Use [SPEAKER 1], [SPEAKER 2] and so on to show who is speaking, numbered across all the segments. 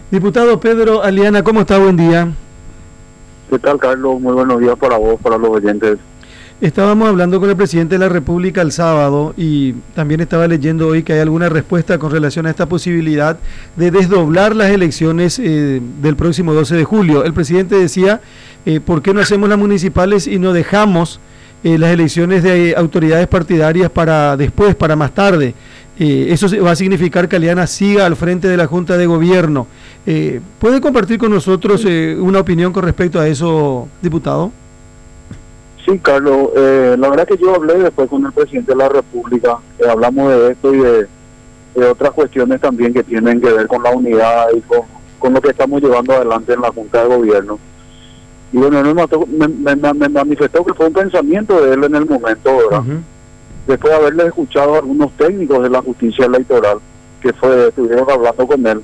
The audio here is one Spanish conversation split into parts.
[SPEAKER 1] Diputado Pedro Aliana, ¿cómo está? Buen día.
[SPEAKER 2] ¿Qué tal, Carlos? Muy buenos días para vos, para los oyentes.
[SPEAKER 1] Estábamos hablando con el presidente de la República el sábado y también estaba leyendo hoy que hay alguna respuesta con relación a esta posibilidad de desdoblar las elecciones del próximo 12 de julio. El presidente decía, ¿por qué no hacemos las municipales y no dejamos las elecciones de autoridades partidarias para después, para más tarde? Eso va a significar que Aliana siga al frente de la Junta de Gobierno. ¿Puede compartir con nosotros una opinión con respecto a eso, diputado?
[SPEAKER 2] Sí, Carlos, la verdad que yo hablé después con el presidente de la República, hablamos de esto y de otras cuestiones también que tienen que ver con la unidad y con lo que estamos llevando adelante en la Junta de Gobierno. Y bueno, él me manifestó que fue un pensamiento de él en el momento, ¿verdad? Después de haberle escuchado a algunos técnicos de la justicia electoral que estuvieron hablando con él.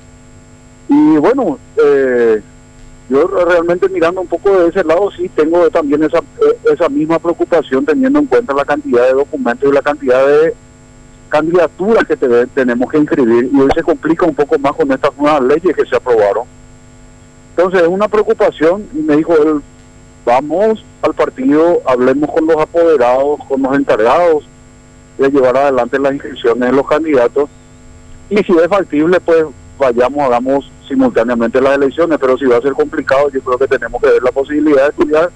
[SPEAKER 2] Y bueno, yo realmente mirando un poco de ese lado, sí tengo también esa misma preocupación, teniendo en cuenta la cantidad de documentos y la cantidad de candidaturas que tenemos que inscribir, y hoy se complica un poco más con estas nuevas leyes que se aprobaron. Entonces es una preocupación, y me dijo él, vamos al partido, hablemos con los apoderados, con los encargados de llevar adelante las inscripciones de los candidatos, y si es factible, pues vayamos, hagamos simultáneamente las elecciones, pero si va a ser complicado, yo creo que tenemos que ver la posibilidad de estudiar,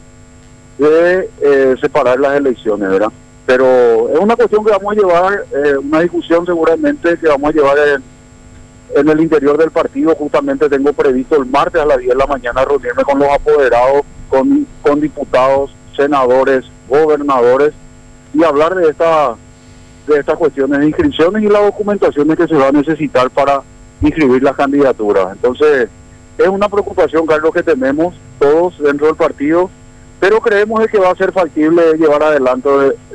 [SPEAKER 2] de separar las elecciones, ¿verdad? Pero es una cuestión que vamos a llevar, una discusión seguramente que vamos a llevar en el interior del partido. Justamente tengo previsto el martes a las 10 de la mañana reunirme con los apoderados, con diputados, senadores, gobernadores, y hablar de estas cuestiones de inscripciones y las documentaciones que se va a necesitar para inscribir las candidaturas. Entonces es una preocupación, Carlos, que tenemos todos dentro del partido, pero creemos que va a ser factible llevar adelante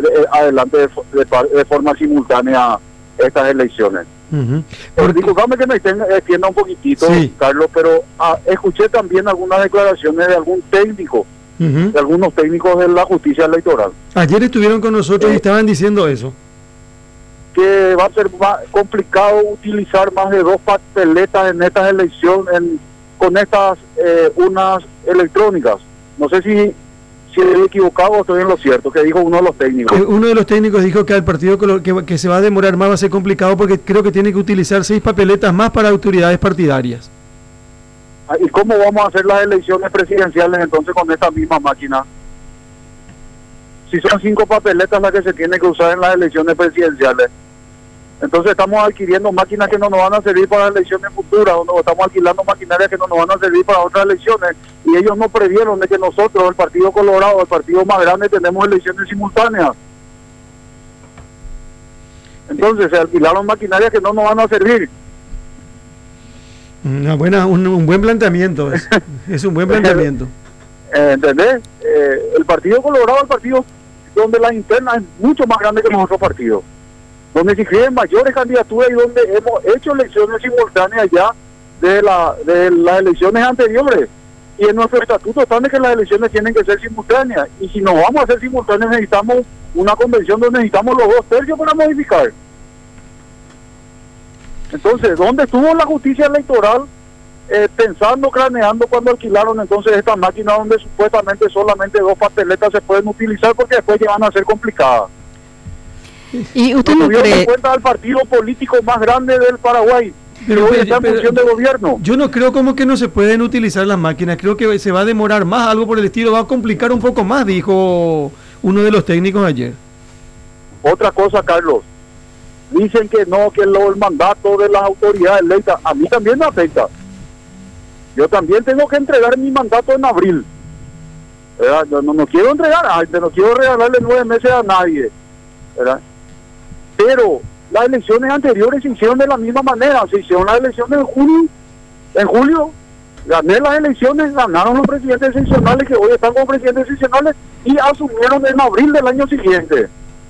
[SPEAKER 2] de forma simultánea estas elecciones. Disculpame que me extienda un poquitito, sí, Carlos, pero escuché también algunas declaraciones de algún técnico, de algunos técnicos de la justicia electoral.
[SPEAKER 1] Ayer estuvieron con nosotros y estaban diciendo eso,
[SPEAKER 2] que va a ser más complicado utilizar más de 2 papeletas en estas elecciones, con estas urnas electrónicas. No sé si he equivocado o estoy en lo cierto, que dijo uno de los técnicos.
[SPEAKER 1] Uno de los técnicos dijo que al partido que se va a demorar más, va a ser complicado porque creo que tiene que utilizar 6 papeletas más para autoridades partidarias.
[SPEAKER 2] ¿Y cómo vamos a hacer las elecciones presidenciales entonces con esta misma máquina? Si son 5 papeletas las que se tienen que usar en las elecciones presidenciales, entonces estamos adquiriendo máquinas que no nos van a servir para elecciones futuras, o estamos alquilando maquinarias que no nos van a servir para otras elecciones, y ellos no previeron de que nosotros, el Partido Colorado, el partido más grande, tenemos elecciones simultáneas. Entonces se alquilaron maquinarias que no nos van a servir.
[SPEAKER 1] Un buen planteamiento, es un buen planteamiento.
[SPEAKER 2] ¿Entendés? El Partido Colorado, el partido donde la interna es mucho más grande que los otros partidos, donde se inscriben mayores candidaturas y donde hemos hecho elecciones simultáneas ya de las elecciones anteriores. Y en nuestro estatuto están de que las elecciones tienen que ser simultáneas. Y si no vamos a hacer simultáneas, necesitamos una convención donde necesitamos los 2/3 para modificar. Entonces, ¿dónde estuvo la justicia electoral pensando, craneando cuando alquilaron entonces esta máquina donde supuestamente solamente 2 papeletas se pueden utilizar porque después ya van a ser complicadas?
[SPEAKER 3] ¿Y usted no cree?
[SPEAKER 2] En cuenta al partido político más grande del Paraguay, pero hoy está en función de gobierno.
[SPEAKER 1] Yo no creo como que no se pueden utilizar las máquinas, creo que se va a demorar más, algo por el estilo, va a complicar un poco más, dijo uno de los técnicos ayer.
[SPEAKER 2] Otra cosa, Carlos, dicen que no, que el mandato de las autoridades electas, a mí también me afecta. Yo también tengo que entregar mi mandato en abril. Yo no quiero entregar, no quiero regalarle 9 meses a nadie, ¿verdad? Pero las elecciones anteriores se hicieron de la misma manera, se hicieron las elecciones en julio, gané las elecciones, ganaron los presidentes seccionales que hoy están como presidentes seccionales y asumieron en abril del año siguiente.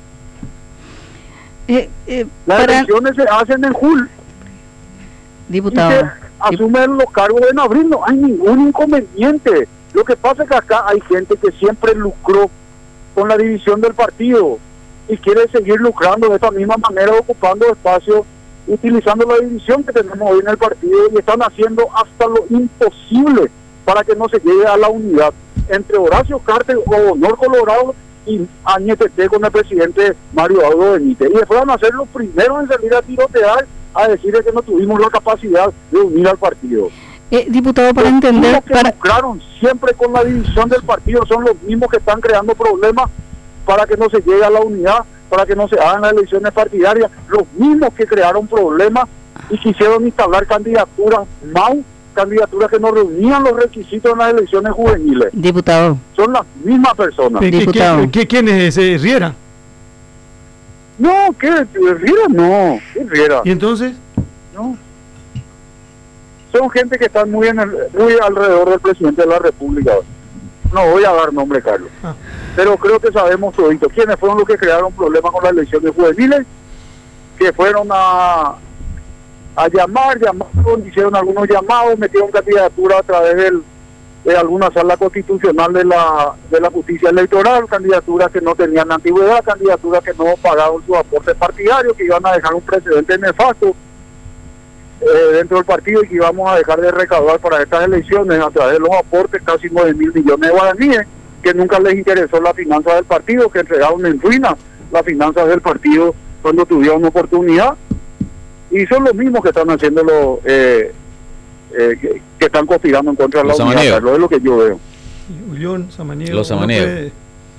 [SPEAKER 2] Las elecciones se hacen en julio,
[SPEAKER 3] diputado,
[SPEAKER 2] y se asumen los cargos en abril, no hay ningún inconveniente. Lo que pasa es que acá hay gente que siempre lucró con la división del partido y quiere seguir lucrando de esta misma manera, ocupando espacios utilizando la división que tenemos hoy en el partido, y están haciendo hasta lo imposible para que no se llegue a la unidad entre Horacio Carter o Honor Colorado y Añetete con el presidente Mario Aldo Benítez. Y después van a ser los primeros en salir a tirotear, a decirle que no tuvimos la capacidad de unir al partido.
[SPEAKER 3] Diputado, para entender...
[SPEAKER 2] Los que lucraron siempre con la división del partido son los mismos que están creando problemas para que no se llegue a la unidad, para que no se hagan las elecciones partidarias, los mismos que crearon problemas y quisieron instalar candidaturas candidaturas que no reunían los requisitos en las elecciones juveniles.
[SPEAKER 3] Diputado.
[SPEAKER 2] Son las mismas personas.
[SPEAKER 3] Diputado.
[SPEAKER 1] ¿Quién es ese? ¿Riera?
[SPEAKER 2] No, ¿qué? Riera no. ¿Qué Riera?
[SPEAKER 1] ¿Y entonces?
[SPEAKER 2] No. Son gente que están muy alrededor del presidente de la República. No voy a dar nombre, Carlos. Pero creo que sabemos todito quiénes fueron los que crearon problemas con las elecciones juveniles, que fueron a llamaron, hicieron algunos llamados, metieron candidatura a través de alguna sala constitucional de la justicia electoral, candidaturas que no tenían antigüedad, candidaturas que no pagaron su aporte partidario, que iban a dejar un precedente nefasto dentro del partido y que íbamos a dejar de recaudar para estas elecciones a través de los aportes casi 9.000 millones de guaraníes, que nunca les interesó la finanza del partido, que entregaron en ruina las finanzas del partido cuando tuvieron oportunidad. Y son los mismos que están haciéndolo, que están conspirando en contra de la unidad. Lo es lo que yo veo.
[SPEAKER 1] Julián, Samaniego.
[SPEAKER 4] Los Samaniego.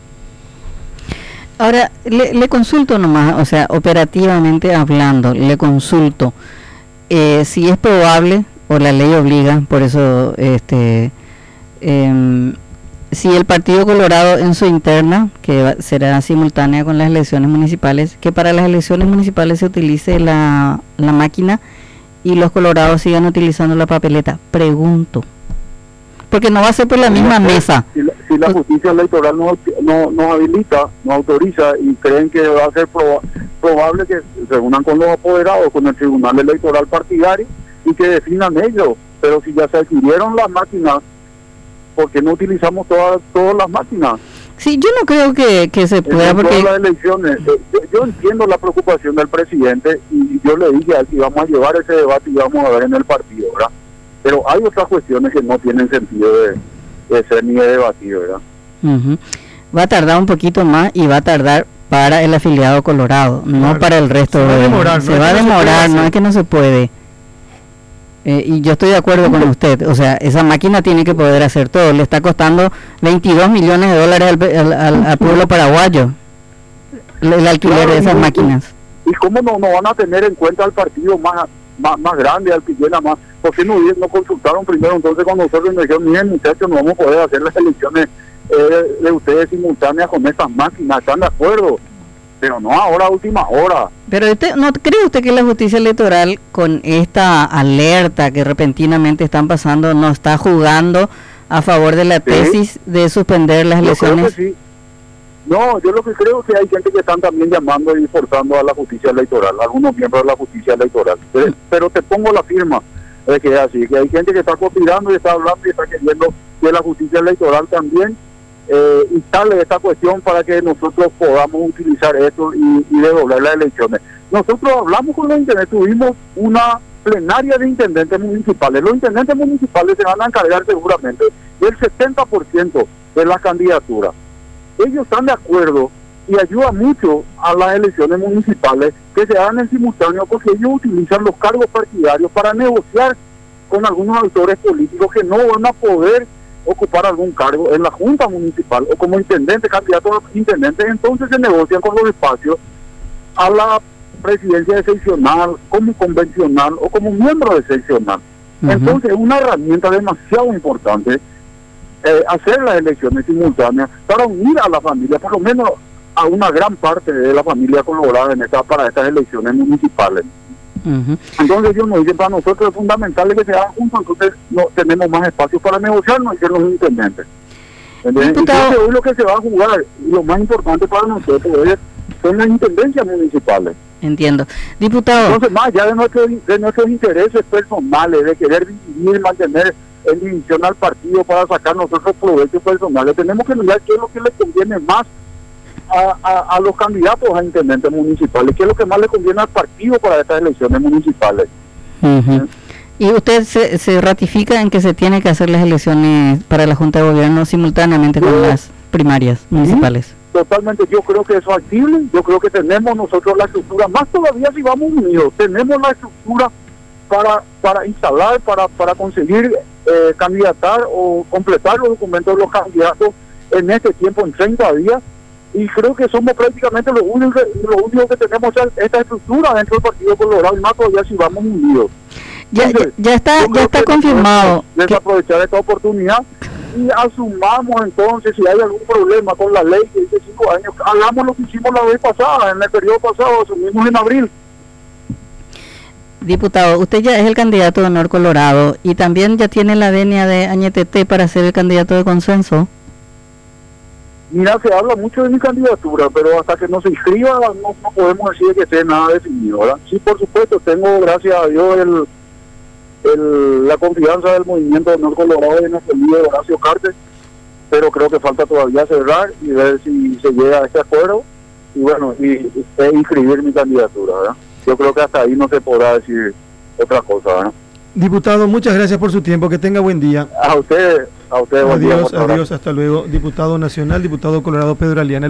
[SPEAKER 3] Ahora, le consulto nomás, o sea, operativamente hablando, le consulto si es probable, o la ley obliga, por eso, si el Partido Colorado en su interna, que será simultánea con las elecciones municipales, que para las elecciones municipales se utilice la máquina y los colorados sigan utilizando la papeleta. Pregunto. Porque no va a ser por la misma mesa.
[SPEAKER 2] Si la justicia electoral no habilita, no autoriza, y creen que va a ser probable que se unan con los apoderados, con el Tribunal Electoral Partidario, y que definan ellos. Pero si ya se adquirieron las máquinas, ¿por qué no utilizamos todas las máquinas?
[SPEAKER 3] Sí, yo no creo que se pueda, porque...
[SPEAKER 2] las elecciones, yo entiendo la preocupación del presidente, y yo le dije que íbamos a llevar ese debate y íbamos a ver en el partido, ¿verdad? Pero hay otras cuestiones que no tienen sentido de ser ni de debatir, ¿verdad?
[SPEAKER 3] Va a tardar un poquito más, y va a tardar para el afiliado colorado, no para el resto.
[SPEAKER 1] Se va a demorar,
[SPEAKER 3] se va a demorar, no es que no se puede. Y yo estoy de acuerdo con usted, o sea, esa máquina tiene que poder hacer todo. Le está costando 22 millones de dólares al pueblo paraguayo el alquiler de esas máquinas.
[SPEAKER 2] ¿Y cómo no van a tener en cuenta al partido más grande, al que llena más? ¿Por qué no consultaron primero entonces con nosotros y nos dijeron, miren muchachos, no vamos a poder hacer las elecciones de ustedes simultáneas con estas máquinas? ¿Están de acuerdo? Pero no ahora, a última hora.
[SPEAKER 3] Pero ¿no cree usted que la justicia electoral, con esta alerta que repentinamente están pasando, no está jugando a favor de la tesis de suspender las elecciones?
[SPEAKER 2] Yo creo que sí. No, yo lo que creo es que hay gente que están también llamando y forzando a la justicia electoral, algunos miembros de la justicia electoral. Pero te pongo la firma de que es así, que hay gente que está conspirando y está hablando y está queriendo que la justicia electoral también instale esta cuestión para que nosotros podamos utilizar esto y desdoblar las elecciones. Nosotros hablamos con los intendentes, tuvimos una plenaria de intendentes municipales. Los intendentes municipales se van a encargar seguramente del 70% de las candidaturas. Ellos están de acuerdo y ayuda mucho a las elecciones municipales que se hagan en simultáneo, porque ellos utilizan los cargos partidarios para negociar con algunos autores políticos que no van a poder ocupar algún cargo en la junta municipal o como intendente, candidato a intendente. Entonces se negocian con los espacios a la presidencia de seccional, como convencional o como miembro de seccional. Entonces es una herramienta demasiado importante hacer las elecciones simultáneas para unir a la familia, por lo menos a una gran parte de la familia colorada para estas elecciones municipales. Entonces ellos nos dicen, para nosotros es fundamental que se hagan juntos, entonces no tenemos más espacio para negociar, no dicen los intendentes. Entonces hoy lo que se va a jugar, y lo más importante para nosotros son las intendencias municipales.
[SPEAKER 3] Entiendo. Diputado.
[SPEAKER 2] Entonces, más allá de nuestros intereses personales, de querer dividir, mantener en división al partido para sacar nosotros provechos personales, tenemos que mirar qué es lo que le conviene más a los candidatos a intendentes municipales, que es lo que más le conviene al partido para estas elecciones municipales.
[SPEAKER 3] ¿Y usted se ratifica en que se tiene que hacer las elecciones para la Junta de Gobierno simultáneamente con las primarias municipales?
[SPEAKER 2] Totalmente, yo creo que es factible, yo creo que tenemos nosotros la estructura, más todavía si vamos unidos, tenemos la estructura para instalar, para conseguir candidatar o completar los documentos de los candidatos en este tiempo, en 30 días, y creo que somos prácticamente los únicos que tenemos esta estructura dentro del Partido Colorado, y más todavía si vamos unidos. Entonces,
[SPEAKER 3] ya está confirmado.
[SPEAKER 2] Desaprovechar esta oportunidad y asumamos entonces si hay algún problema con la ley que dice 5 años, hagamos lo que hicimos la vez pasada, en el periodo pasado, asumimos en abril.
[SPEAKER 3] Diputado, usted ya es el candidato de Honor Colorado y también ya tiene la venia de Añetete para ser el candidato de consenso.
[SPEAKER 2] Mira, se habla mucho de mi candidatura, pero hasta que no se inscriba no podemos decir que esté nada definido, ¿verdad? Sí, por supuesto, tengo, gracias a Dios, la confianza del movimiento de Honor Colorado y de nuestro líder Horacio Cartes, pero creo que falta todavía cerrar y ver si se llega a este acuerdo y bueno, y inscribir mi candidatura, ¿verdad? Yo creo que hasta ahí no se podrá decir otra cosa, ¿verdad?
[SPEAKER 1] Diputado, muchas gracias por su tiempo, que tenga buen día.
[SPEAKER 2] A usted buen día.
[SPEAKER 1] Adiós, hasta luego. Diputado nacional, diputado Colorado Pedro Aliana.